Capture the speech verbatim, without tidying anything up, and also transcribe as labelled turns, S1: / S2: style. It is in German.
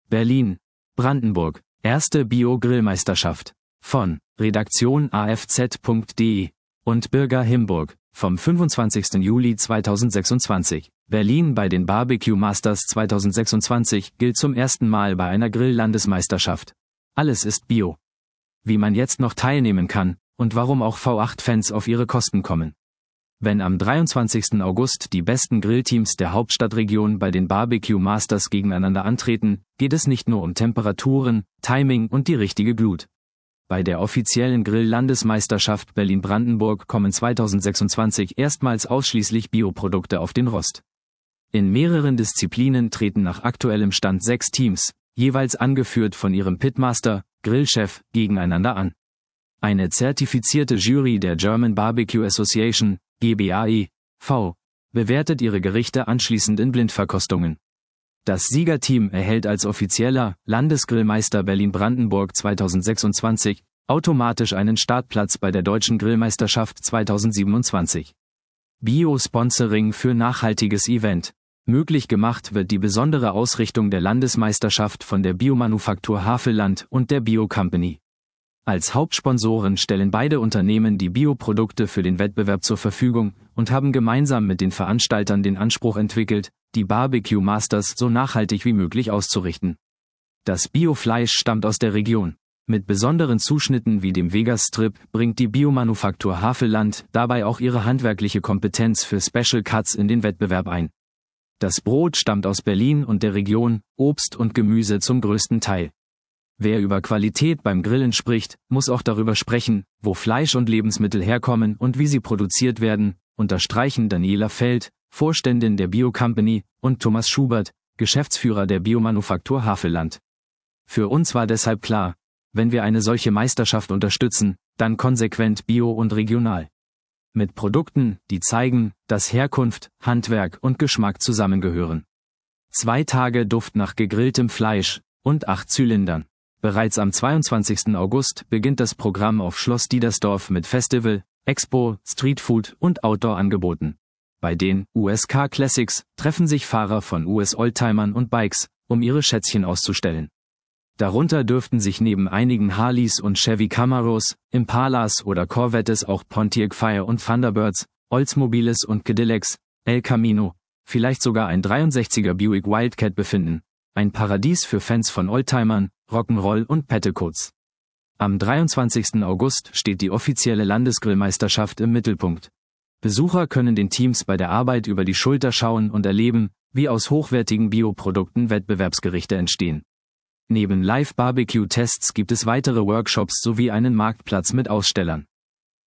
S1: Berlin, Brandenburg, erste Bio-Grillmeisterschaft. Von Redaktion A F Z punkt de und Birger Himburg, vom fünfundzwanzigsten Juli zweitausendsechsundzwanzig. Berlin bei den Barbecue Masters zweitausendsechsundzwanzig gilt zum ersten Mal bei einer Grill-Landesmeisterschaft. Alles ist Bio. Wie man jetzt noch teilnehmen kann und warum auch V acht Fans auf ihre Kosten kommen. Wenn am dreiundzwanzigsten August die besten Grillteams der Hauptstadtregion bei den Barbecue Masters gegeneinander antreten, geht es nicht nur um Temperaturen, Timing und die richtige Glut. Bei der offiziellen Grill-Landesmeisterschaft Berlin-Brandenburg kommen zweitausendsechsundzwanzig erstmals ausschließlich Bioprodukte auf den Rost. In mehreren Disziplinen treten nach aktuellem Stand sechs Teams, jeweils angeführt von ihrem Pitmaster, Grillchef, gegeneinander an. Eine zertifizierte Jury der German Barbecue Association, G B A E V, bewertet ihre Gerichte anschließend in Blindverkostungen. Das Siegerteam erhält als offizieller Landesgrillmeister Berlin-Brandenburg zweitausendsechsundzwanzig automatisch einen Startplatz bei der Deutschen Grillmeisterschaft zweitausendsiebenundzwanzig. Bio-Sponsoring für nachhaltiges Event. Möglich gemacht wird die besondere Ausrichtung der Landesmeisterschaft von der Biomanufaktur Havelland und der Bio Company. Als Hauptsponsoren stellen beide Unternehmen die Bioprodukte für den Wettbewerb zur Verfügung und haben gemeinsam mit den Veranstaltern den Anspruch entwickelt, die Barbecue Masters so nachhaltig wie möglich auszurichten. Das Biofleisch stammt aus der Region. Mit besonderen Zuschnitten wie dem Vegas Strip bringt die Biomanufaktur Havelland dabei auch ihre handwerkliche Kompetenz für Special Cuts in den Wettbewerb ein. Das Brot stammt aus Berlin und der Region, Obst und Gemüse zum größten Teil. Wer über Qualität beim Grillen spricht, muss auch darüber sprechen, wo Fleisch und Lebensmittel herkommen und wie sie produziert werden, unterstreichen Daniela Feld, Vorständin der Bio Company, und Thomas Schubert, Geschäftsführer der Biomanufaktur Havelland. Für uns war deshalb klar, wenn wir eine solche Meisterschaft unterstützen, dann konsequent bio und regional. Mit Produkten, die zeigen, dass Herkunft, Handwerk und Geschmack zusammengehören. Zwei Tage Duft nach gegrilltem Fleisch und acht Zylindern. Bereits am zweiundzwanzigsten August beginnt das Programm auf Schloss Diedersdorf mit Festival, Expo, Streetfood und Outdoor-Angeboten. Bei den U S K Classics treffen sich Fahrer von U S-Oldtimern und Bikes, um ihre Schätzchen auszustellen. Darunter dürften sich neben einigen Harleys und Chevy Camaros, Impalas oder Corvettes auch Pontiac Fire und Thunderbirds, Oldsmobiles und Cadillacs, El Camino, vielleicht sogar ein dreiundsechziger Buick Wildcat befinden. Ein Paradies für Fans von Oldtimern, Rock'n'Roll und Petticoats. Am dreiundzwanzigsten August steht die offizielle Landesgrillmeisterschaft im Mittelpunkt. Besucher können den Teams bei der Arbeit über die Schulter schauen und erleben, wie aus hochwertigen Bioprodukten Wettbewerbsgerichte entstehen. Neben Live-Barbecue-Tests gibt es weitere Workshops sowie einen Marktplatz mit Ausstellern.